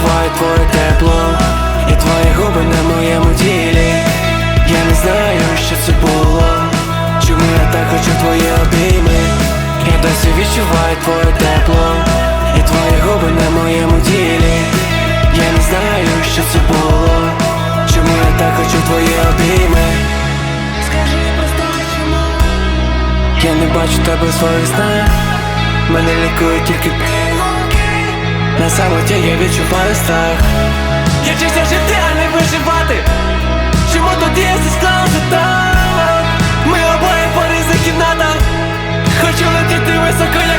відчуваю твоє тепло і твої губи на моєму тілі. Я не знаю, що це було, чому я так хочу твої обійми. Я досі відчуваю твоє тепло і твої губи на моєму тілі. Я не знаю, що це було, чому я так хочу твої обійми. Скажи просто чому. Я не бачу тебе в своїх снах, мене лікує тільки пігулки. На самоті я відчуваю страх. Я вчуся жити, а не виживати. Чому тоді я склалася так? Ми обоє по різних кімнатах. Хочу летіти високо, як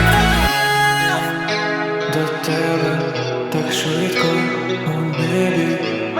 до тебе так швидко у небі.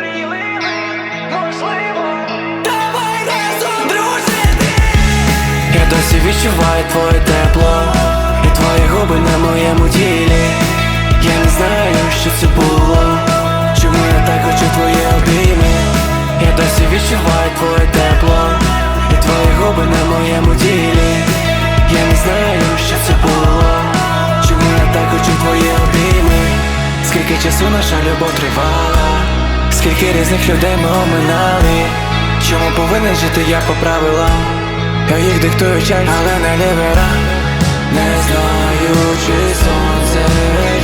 Давай разом дружити. Я досі відчуваю твоє тепло і твої губи на моєму тілі. Я не знаю, що це було, чому я так хочу твої обійми. Я досі відчуваю твоє тепло і твої губи на моєму тілі. Я не знаю, що це було, чому я так хочу твої обійми. Скільки часу наша любов тривала, скільки різних людей ми оминали. Чому повинен жити я по правилам? Я їх диктую час, але не лівера. Не знаю, чи сонце